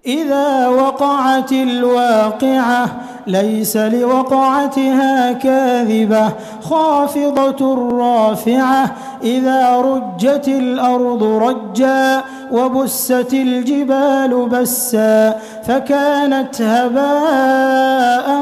إذا وقعت الواقعة ليس لوقعتها كاذبة خافضة رافعة إذا رجت الأرض رجا وبست الجبال بسا فكانت هباء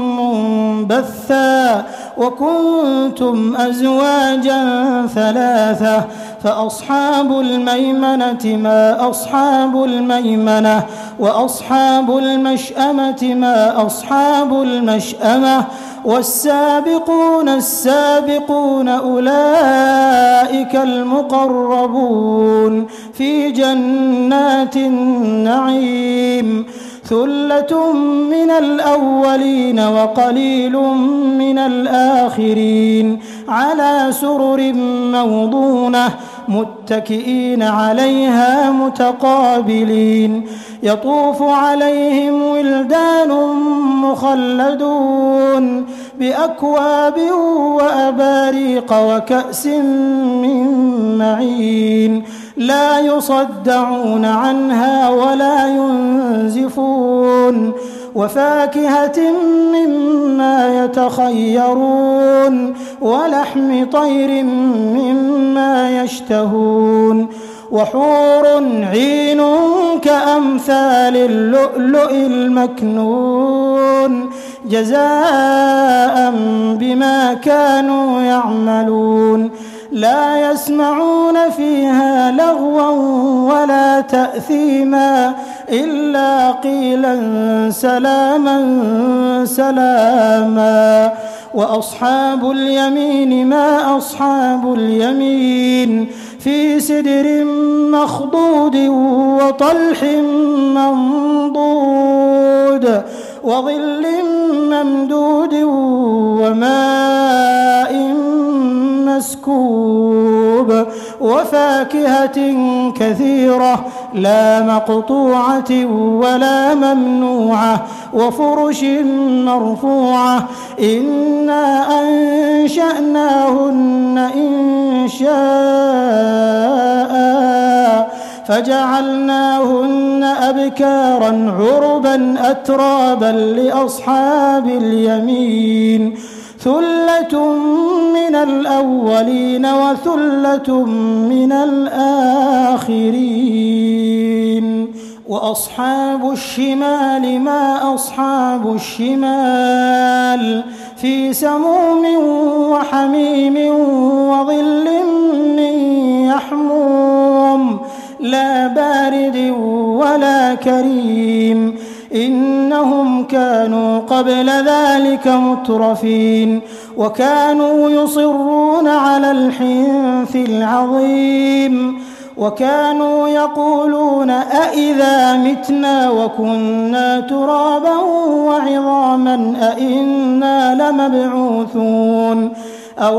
منبثا وكنتم أزواجا ثلاثة فأصحاب الميمنة ما أصحاب الميمنة وأصحاب المشأمة ما أصحاب المشأمة والسابقون السابقون أولئك المقربون في جنات النعيم ثلة من الأولين وقليل من الآخرين على سرر موضونة متكئين عليها متقابلين يطوف عليهم ولدان مخلدون بأكواب وأباريق وكأس من معين لا يصدعون عنها ولا ينزفون وفاكهة مما يتخيرون ولحم طير مما يشتهون وحور عين كأمثال اللؤلؤ المكنون جزاء بما كانوا يعملون لا يسمعون فيها لغوا ولا تأثيما إلا قيلا سلاما سلاما وأصحاب اليمين ما أصحاب اليمين في سدر مخضود وطلح منضود وظل ممدود وماء مسكوب وفاكهة كثيرة لا مقطوعة ولا ممنوعة وفرش مرفوعة إنا أنشأناهن إنشاء فجعلناهن أبكارا عربا أترابا لأصحاب اليمين ثلة من الأولين وثلة من الآخرين وأصحاب الشمال ما أصحاب الشمال في سموم وحميم وظل من يحموم لا بارد ولا كريم إنهم كانوا قبل ذلك مترفين وكانوا يصرون على الحنث العظيم وكانوا يقولون أئذا متنا وكنا ترابا وعظاما أئنا لمبعوثون أو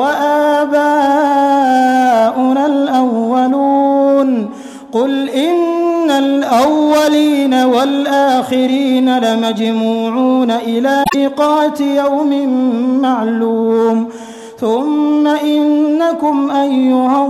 آباؤنا الأولون قل إن الأولين والآخرين لمجموعون إلى ميقات يوم معلوم ثم إنكم أيها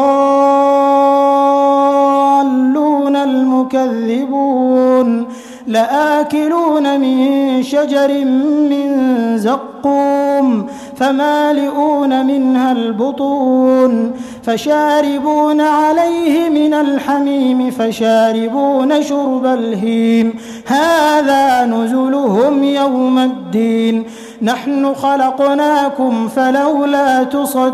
الضالون المكذبون لآكلون من شجر من زقوم فمالئون منها البطون فشاربون عليه من الحميم فشاربون شرب الهيم هذا نزلهم يوم الدين نحن خلقناكم فلولا تصدقون